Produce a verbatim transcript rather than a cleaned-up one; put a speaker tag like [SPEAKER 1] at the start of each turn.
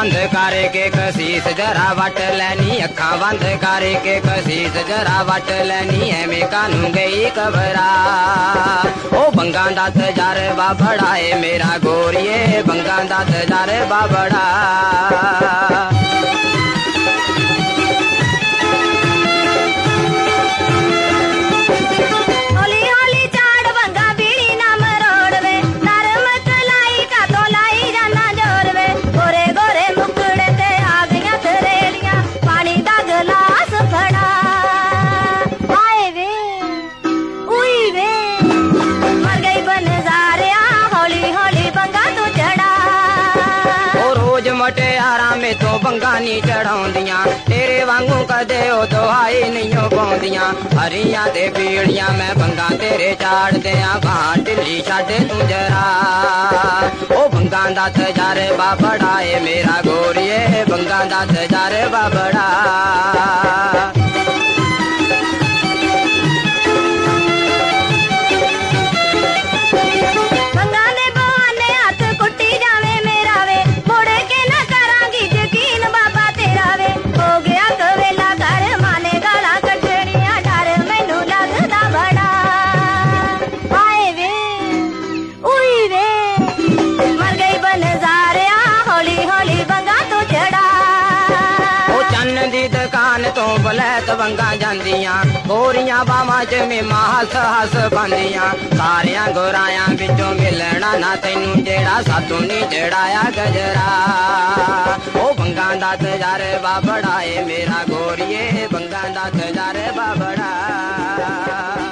[SPEAKER 1] बंद करके कसीस जरा वट लैनी अखा बंद करके कसीस जरा वट लैनी एवें कानू गई घबरा ओ बंगा दा तजरबा बड़ा है मेरा गोरिए बंगा दा तजरबा बड़ा मटियारा में तो बंगा नी चढ़ाउंदियां तेरे वांगू कदे ओ दुआई नहीं पाउंदियां हरियां ते पीड़ियां मैं बंगा तेरे चाड़ दियां बां ढिल्ली छड्ड तू जरा ओ बंगा दा तजरबा बड़ा है मेरा गोरिए बंगा दा तजरबा बड़ा दुकान तो बलैत वंगा जांदियां गोरियां बावां च मेमा हस हस पांदियां सारियां गोरायां बिचों मिलना ना तैनू जेड़ा सातों नी जड़ाया गजरा ओ बंगा दा तजरबा बड़ा है मेरा गोरिए बंगा दा तजरबा बड़ा